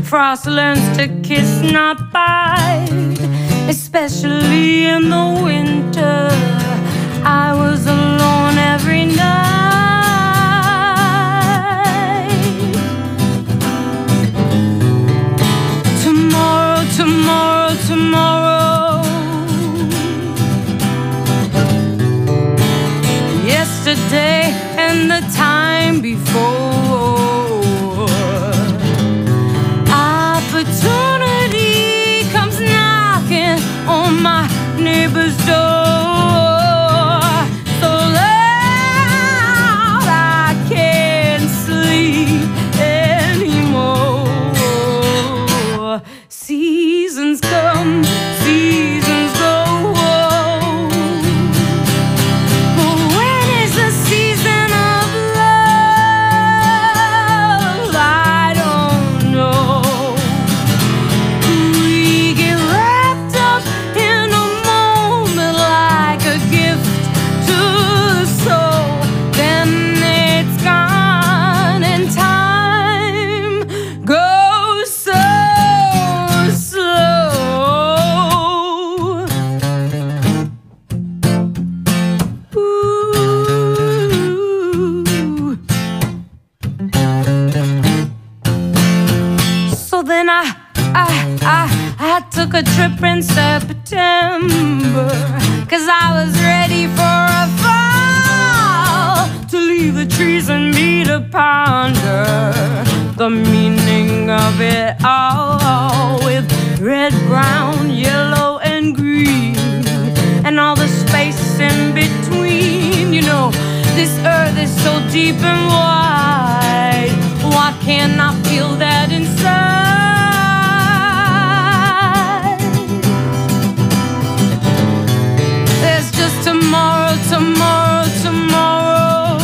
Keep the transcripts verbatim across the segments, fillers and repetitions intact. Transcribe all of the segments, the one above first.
Frost learns to kiss, not bite, especially in the winter. I was alone every night. Tomorrow, tomorrow, tomorrow. Yesterday and the time before. Opportunity comes knocking on my neighbor's door, so loud I can't sleep anymore. Seasons come, seasons go. But when is the season of love? I don't know. So then I, I, I, I took a trip in September, 'cause I was ready for a fall, to leave the trees and me to ponder the meaning of it all, with red, brown, yellow, and green, and all the space in between. You know, this earth is so deep and wide. Why can't I feel that inside? There's just tomorrow, tomorrow, tomorrow.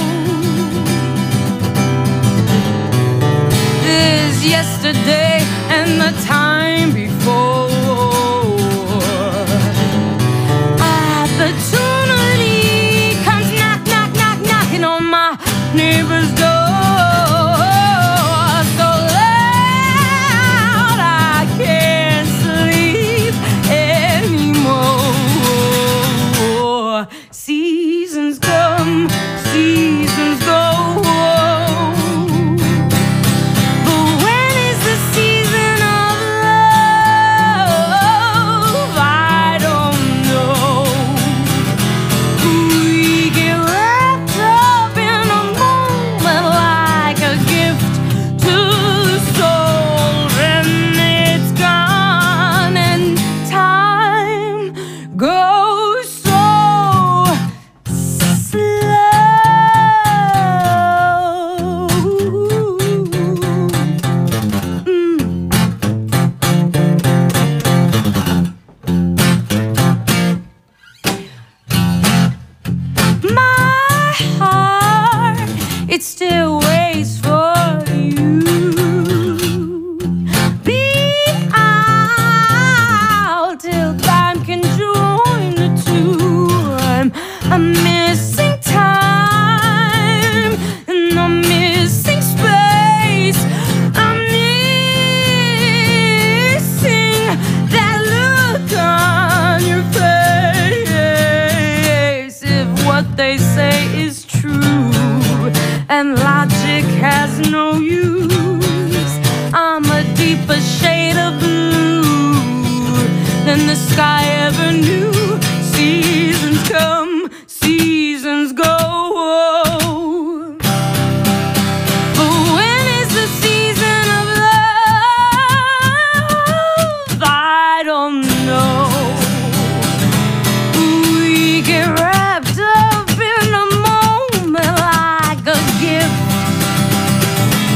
There's yesterday and the time before. Opportunity comes knock, knock, knock, knocking on my neighbor's door. Seasons come, seasons go. But when is the season of love? I don't know. We get wrapped up in a moment like a gift to the soul, and it's gone, and time goes so it still waits for you. Be out till time can join the two. I'm, I'm missing time, and I'm missing space. I'm missing that look on your face. If what they say is true and logic has no use, I'm a deeper shade of blue than the sky ever knew. Seasons come, seasons go. But when is the season of love? I don't know. We get wrapped up in a moment like a gift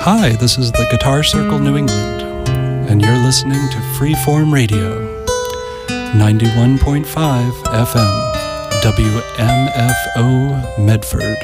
Hi, this is the Guitar Circle New England, and you're listening to Freeform Radio, ninety-one point five F M, W M F O Medford.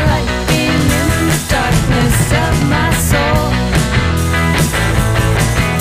Darkness of my soul.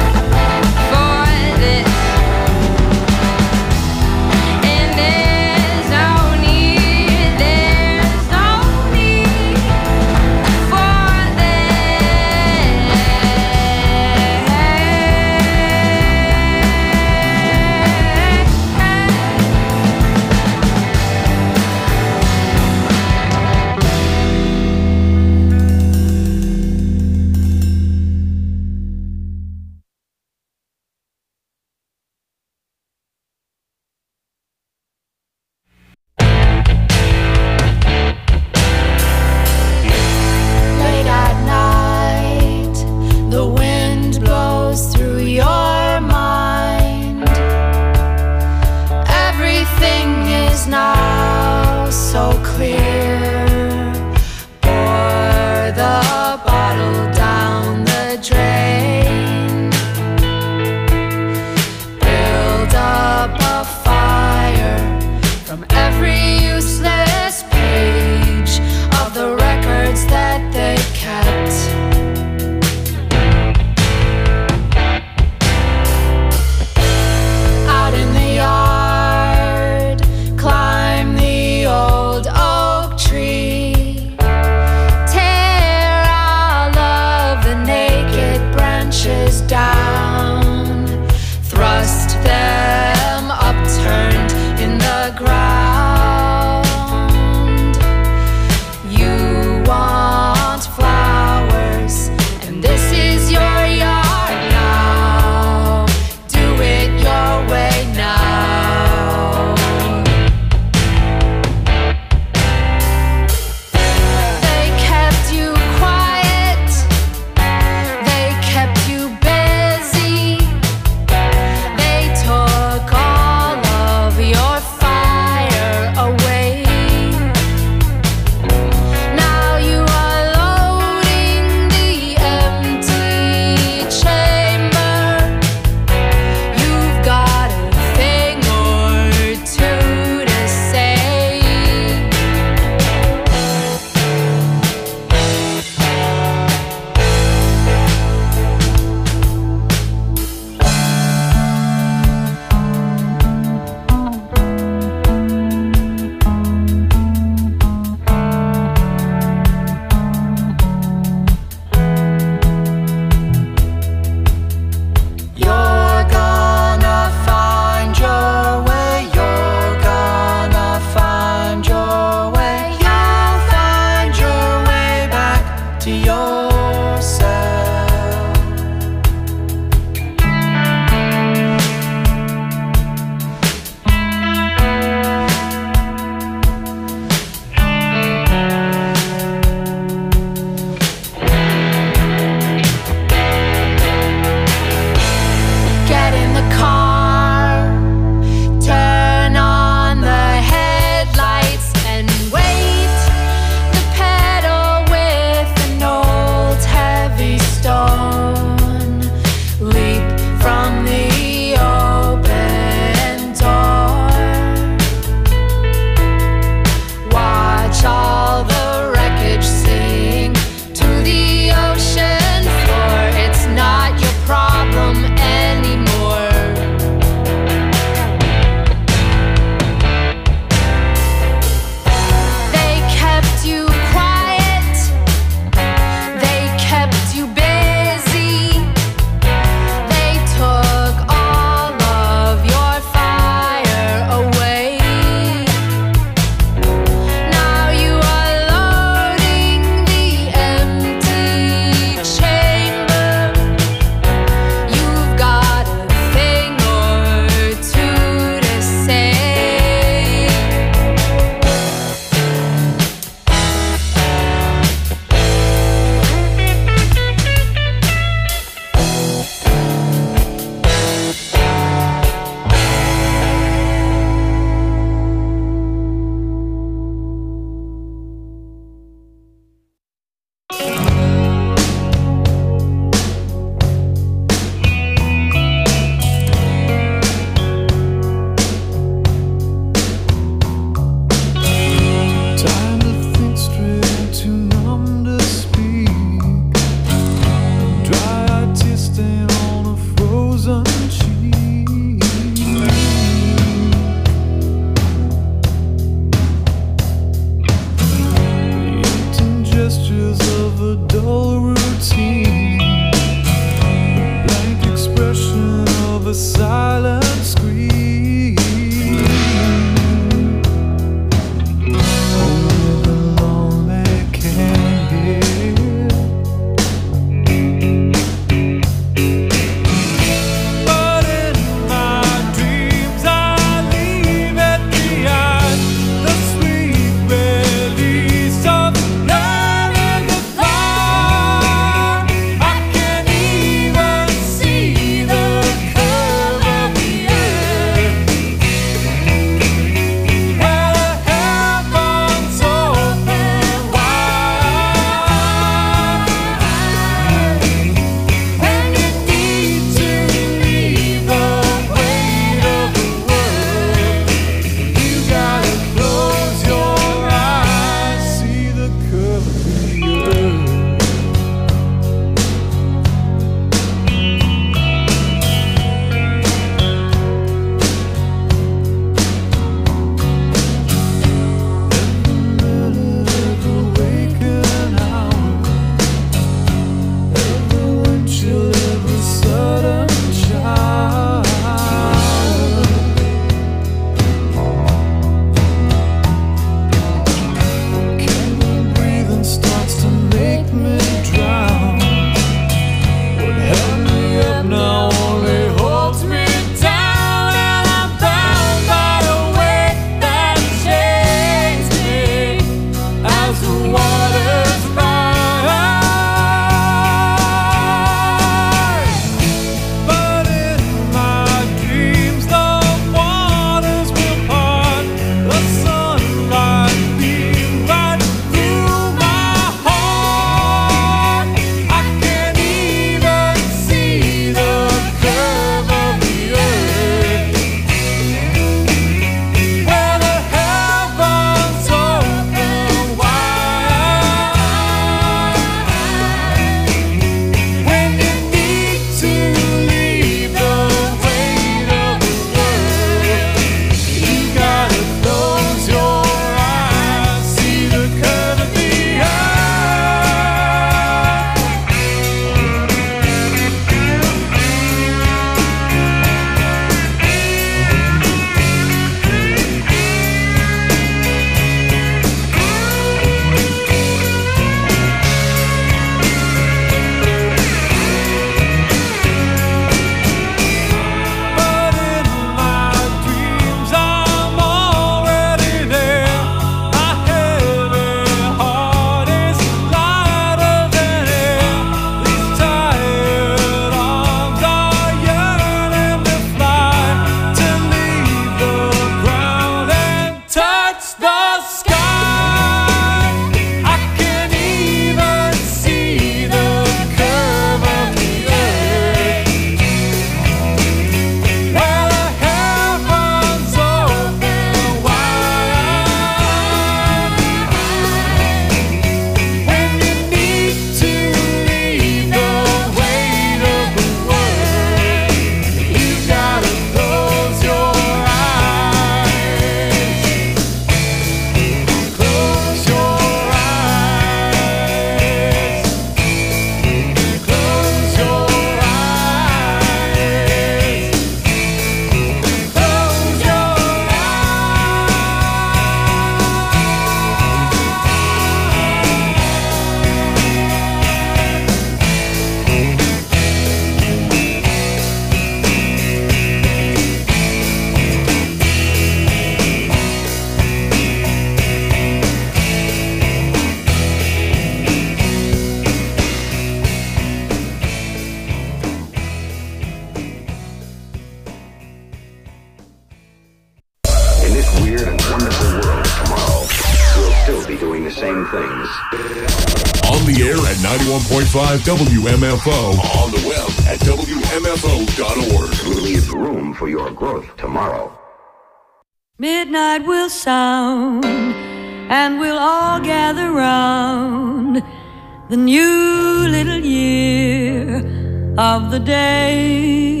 weird and wonderful world of tomorrow, we'll still be doing the same things. On the air at ninety-one point five W M F O. On the web at W M F O dot org. We'll leave room for your growth tomorrow. Midnight will sound, and we'll all gather round the new little year of the day.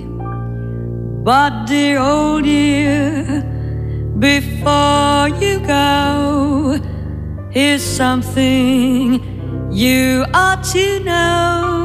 But dear old year, before you go, here's something you ought to know.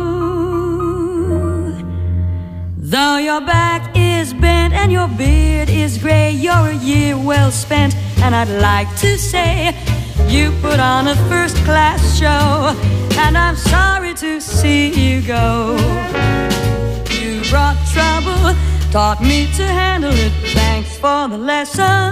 Though your back is bent and your beard is gray, you're a year well spent, and I'd like to say you put on a first-class show, and I'm sorry to see you go. You brought trouble, taught me to handle it, thanks for the lesson.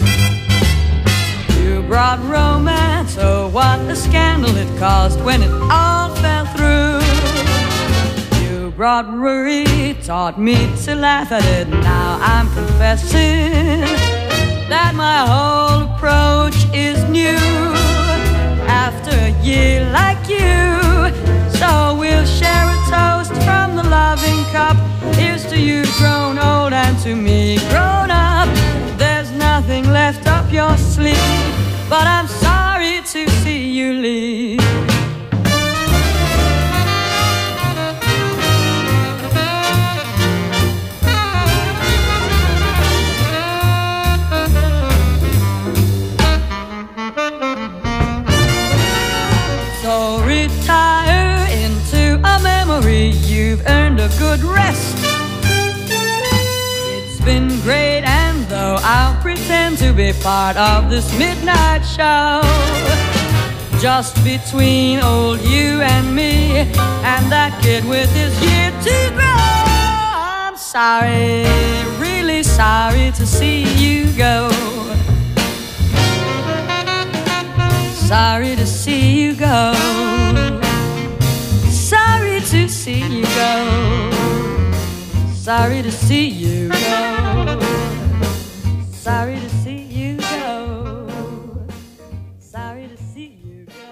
You brought romance, oh what a scandal it caused when it all fell through. You brought worry, taught me to laugh at it, now I'm confessing that my whole approach is new after a year like you. So we'll share a toast from the loving cup. Here's to you grown old and to me grown up. There's nothing left up your sleeve, but I'm sorry to see you leave. So retire into a memory, you've earned a good rest. It's been great, and though I'll pretend to be part of this midnight show, just between old you and me and that kid with his year to grow, I'm sorry, really sorry to see you go. Sorry to see you go. Sorry to see you go. Sorry to see you go. Sorry to see you go. Sorry to see you go.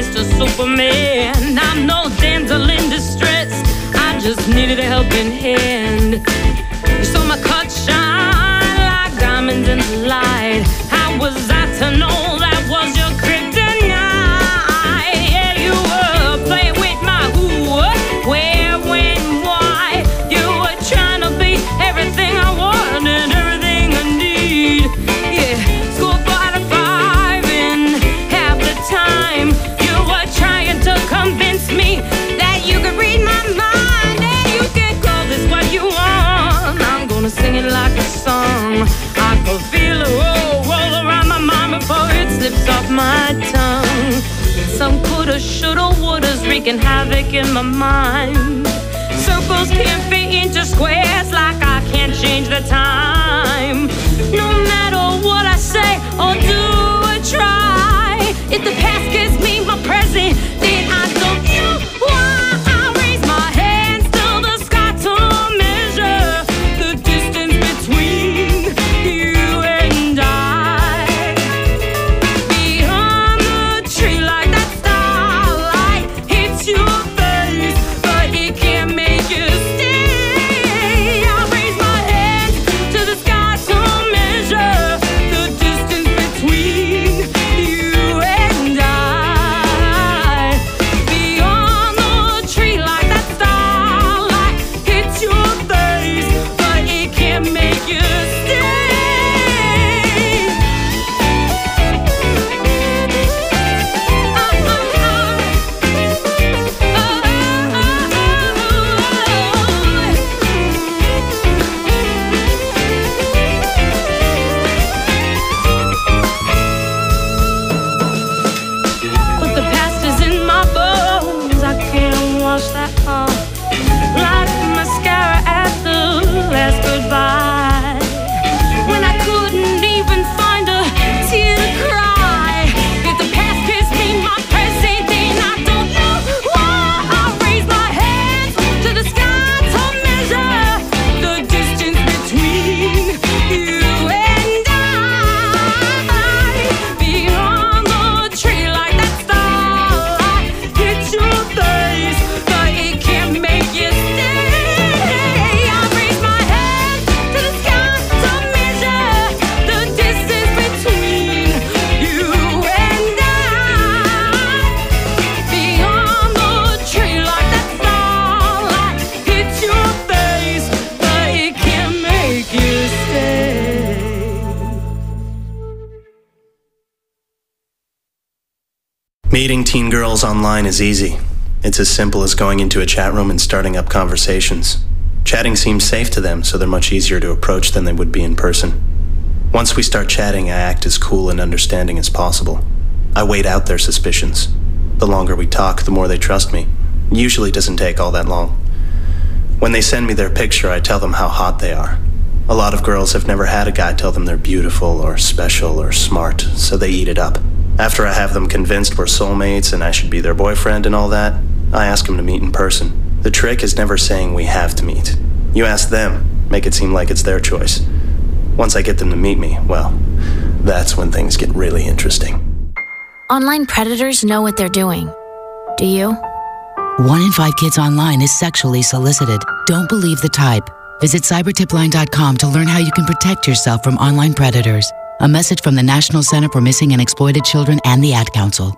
Mister Superman. I'm no damsel in distress, I just needed a helping hand. You saw my cut shine like diamonds in the light. How was I to know that was your kryptonite? Yeah, you were playing with my who, where, when, why. You were trying to be everything I want and everything I need. Yeah, score four out of five in half the time. You were trying to convince me that you could read my mind and you can call this what you want. I'm gonna sing it like a song. I could feel it roll, roll around my mind before it slips off my tongue. Some coulda, shoulda, wouldas wreaking havoc in my mind. Circles can't fit into squares like I can't change the time. No matter what I say or do or try, if the past gives me my present, then I don't know why. I raise my hands to the sky to measure the distance between you and I. Beyond the tree like that starlight hits your face, but it can't make you stay. I raise my hands to the sky to measure the distance between you and I. Beyond the tree like that starlight hits your face, but it can't make you stay. But the past is in my bones, I can't wash that off. Like mascara at the last goodbye. When I couldn't even find a tear to cry. If the past gives me my present, then I don't know why. I raise my hands to the sky to measure the distance between you and I. Beyond the tree like that starlight hits your face, but it can't make you stay. I raise my hands to the sky to measure the distance between you and I. Beyond the tree like that starlight hits your face, but it can't make you stay. Meeting teen girls online is easy. It's as simple as going into a chat room and starting up conversations. Chatting seems safe to them, so they're much easier to approach than they would be in person. Once we start chatting, I act as cool and understanding as possible. I wait out their suspicions. The longer we talk, the more they trust me. It usually doesn't take all that long. When they send me their picture, I tell them how hot they are. A lot of girls have never had a guy tell them they're beautiful or special or smart, so they eat it up. After I have them convinced we're soulmates and I should be their boyfriend and all that, I ask them to meet in person. The trick is never saying we have to meet. You ask them, make it seem like it's their choice. Once I get them to meet me, well, that's when things get really interesting. Online predators know what they're doing. Do you? One in five kids online is sexually solicited. Don't believe the type. Visit cyber tip line dot com to learn how you can protect yourself from online predators. A message from the National Center for Missing and Exploited Children and the Ad Council.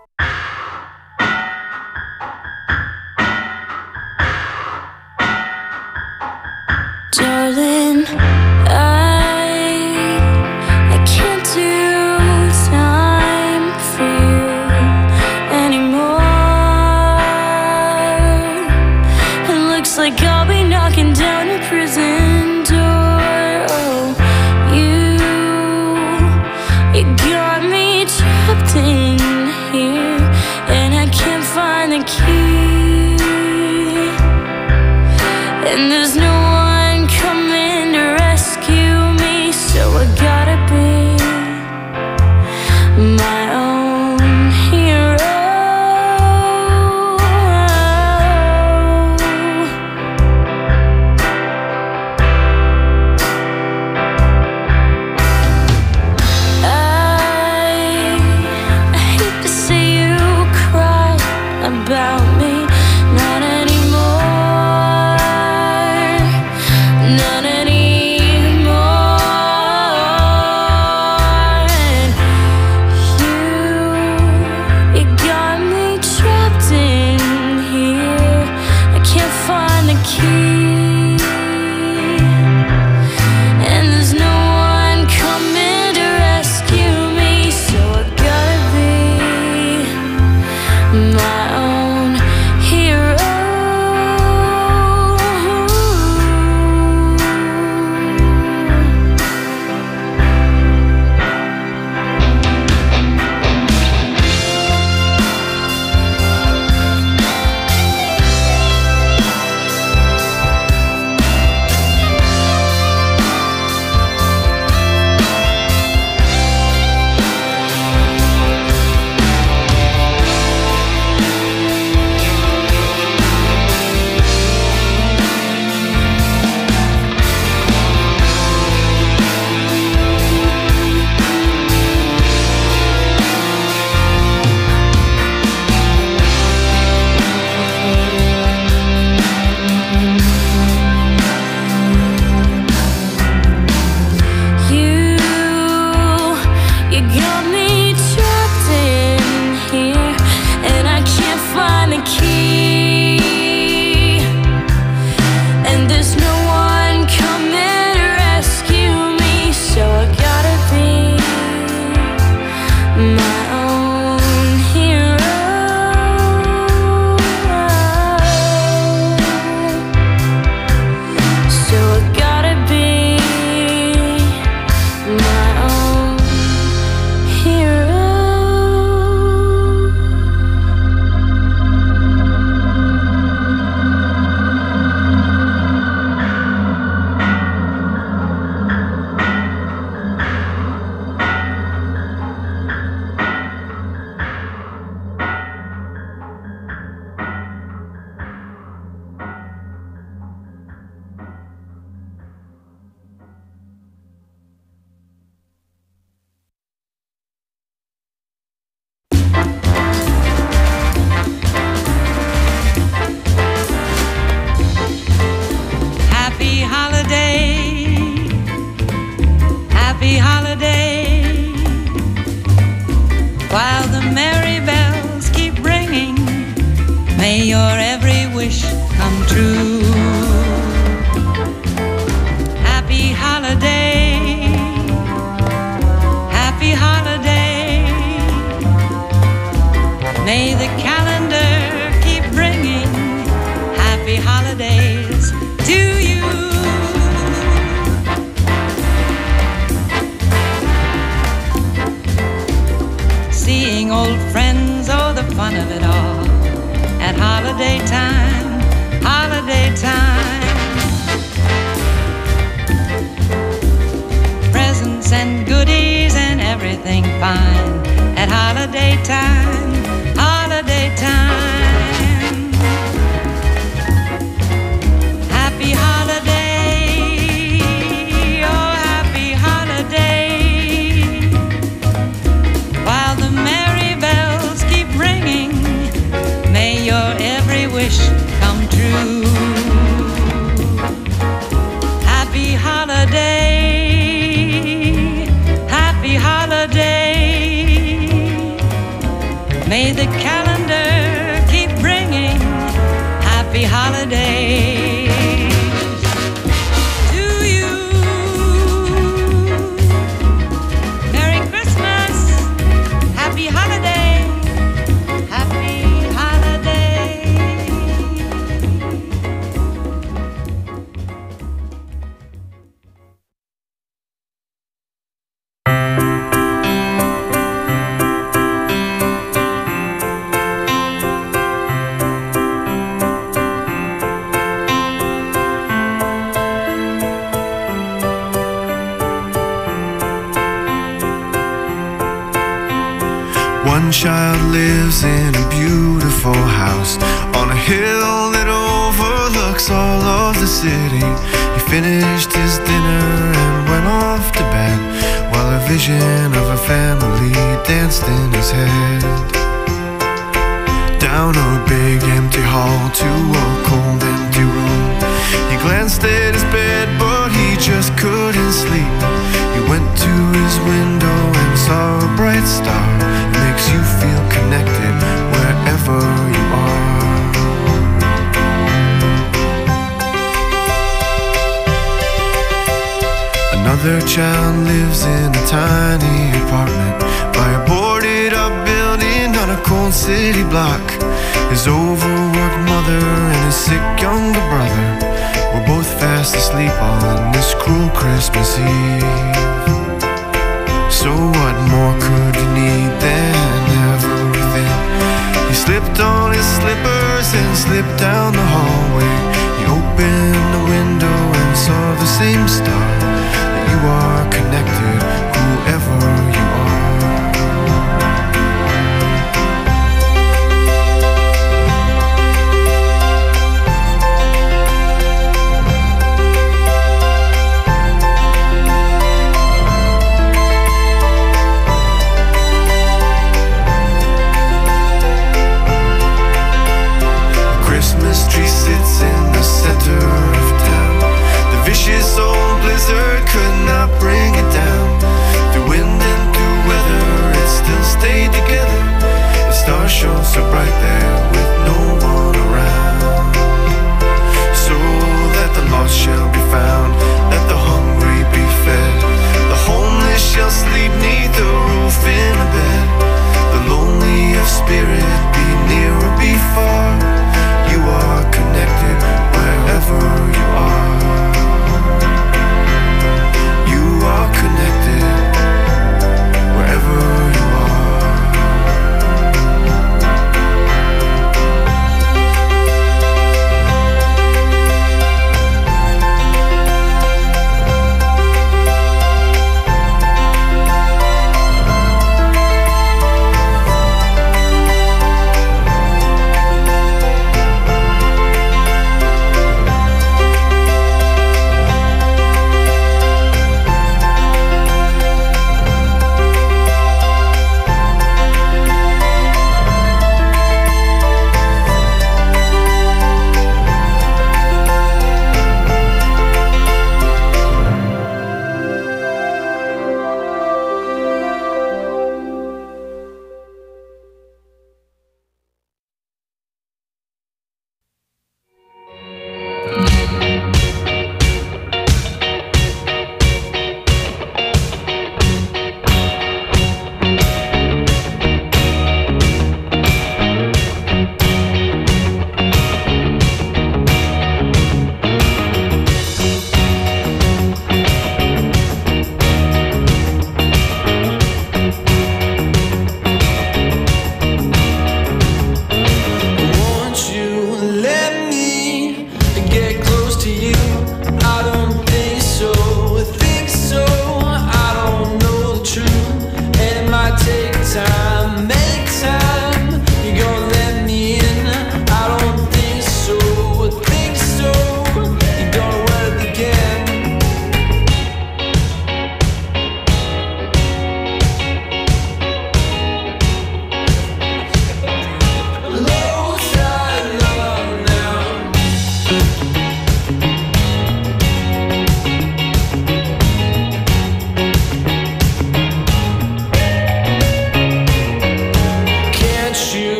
Darling, I, I can't do time for you anymore. It looks like I'll be knocking down a prison door. Oh, you, you got me trapped in here, and I can't find the key. And there's no one coming to rescue me, so I gotta be my own hero. I, I hate to see you cry, May your every wish come true. Happy holiday, happy holiday. May the calendar keep bringing happy holidays to you. Seeing old friends, oh, the fun of it all. At holiday time, holiday time. Presents and goodies and everything fine. At holiday time, holiday time. Happy holiday, oh happy holiday. While the merry bells keep ringing, may your every wish come true. Happy holiday, happy holiday. May the calendar keep bringing happy holidays to you. Merry Christmas, happy holiday, happy holiday. One child lives in a beautiful house on a hill that overlooks all of the city. He finished his dinner and went off to bed, while a vision of a family danced in his head. Down a big empty hall to a cold empty room, he glanced at his bed but he just couldn't sleep. He went to his window and saw a bright star. It makes you feel connected wherever you are. Another child lives in a tiny apartment by a boarded up building on a cold city block. His overworked mother and his sick younger brother were both fast asleep on this cruel Christmas Eve. So what more could you need than everything? He slipped on his slippers and slipped down the hallway. He opened the window and saw the same star. That you are connected, whoever you are. Tree sits in the center of town. The vicious old blizzard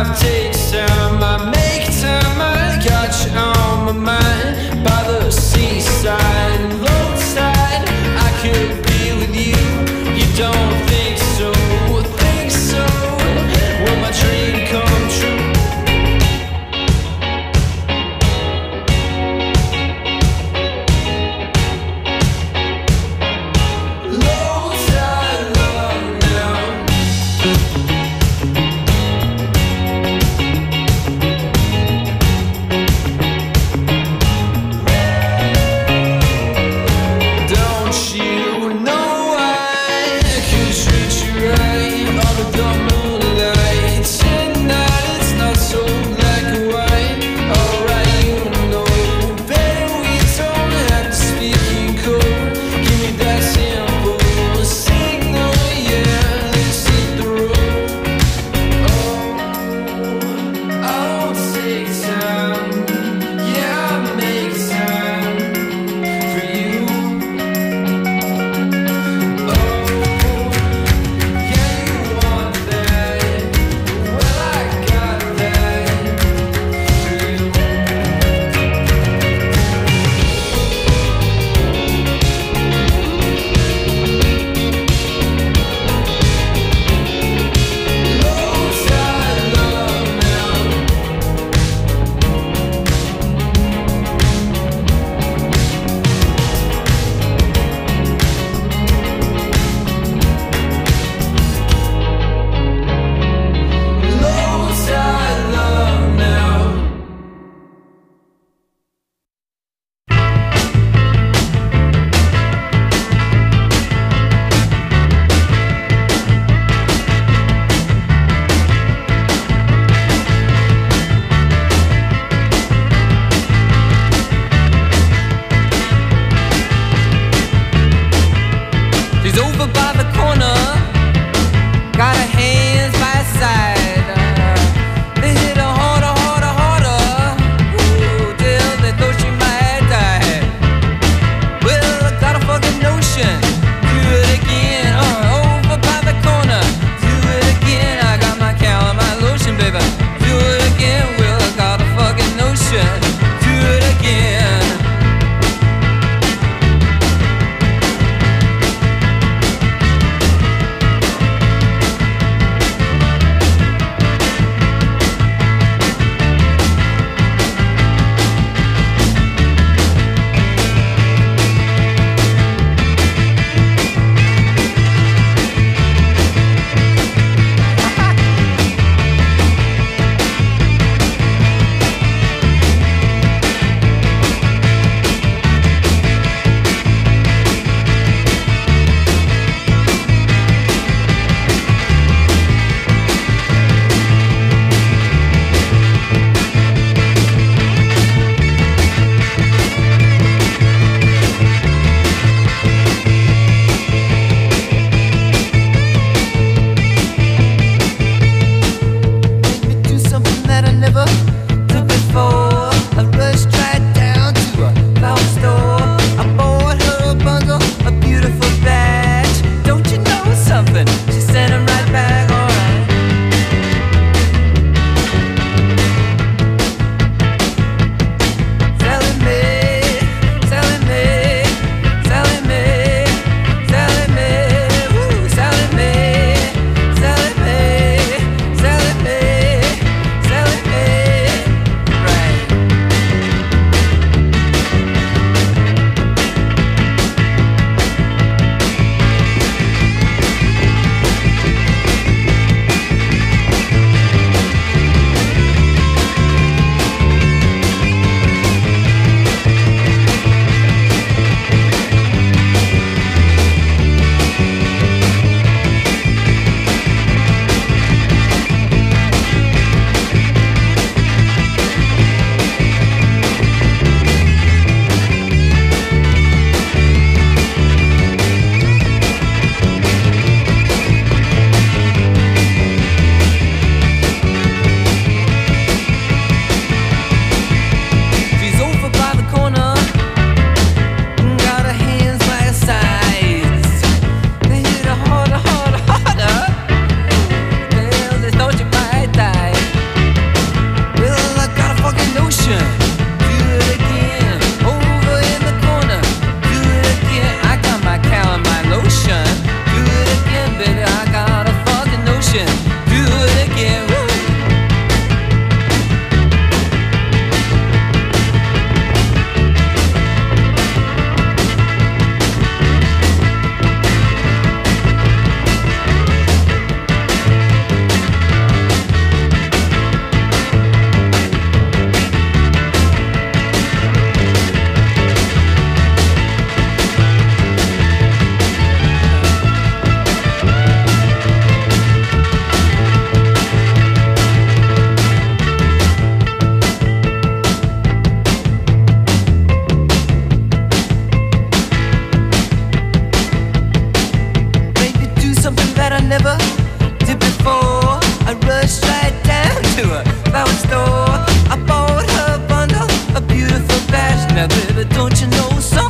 life takes time. I make time, I got you on my mind. By the seaside, low tide, I could be with you. You don't think so, think so. Will my dream come true?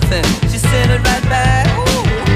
nothing. She sent it right back. Ooh.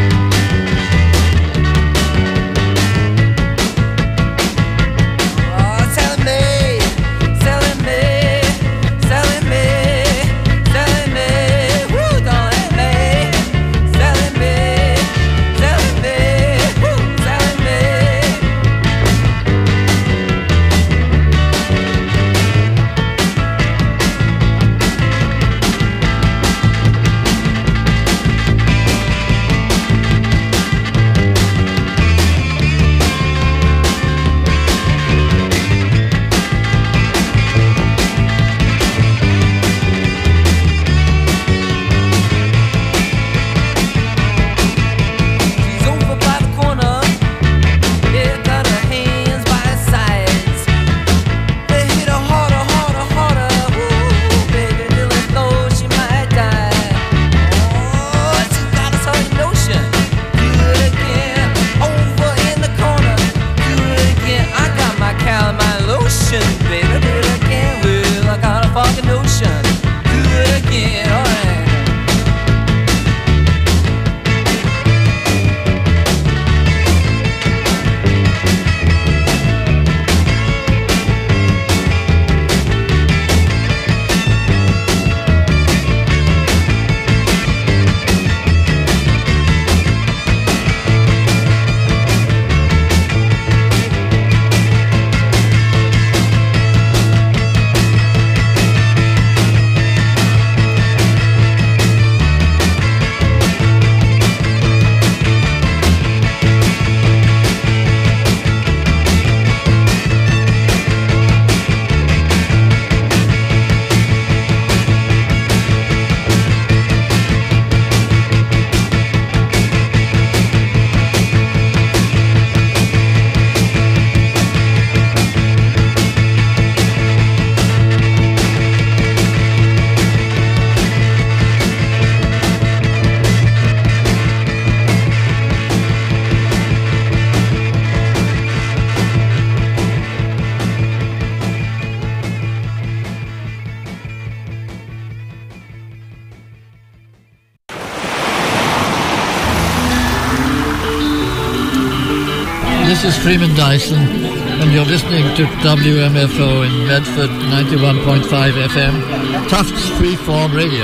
This is Freeman Dyson, and you're listening to W M F O in Medford, ninety-one point five F M, Tufts Freeform Radio.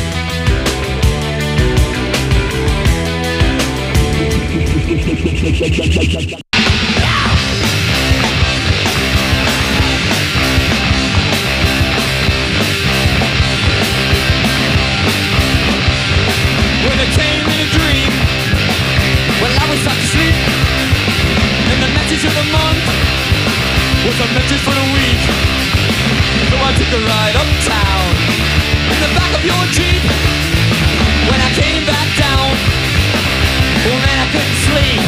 When it came in a dream, well, I was sound asleep. And the message of the month was a message for the week. So I took a ride uptown in the back of your Jeep. When I came back down, oh man, I couldn't sleep.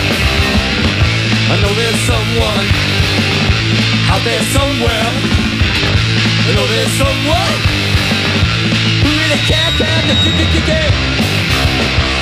I know there's someone out there somewhere. I know there's someone who really care, care, care, care, care, care.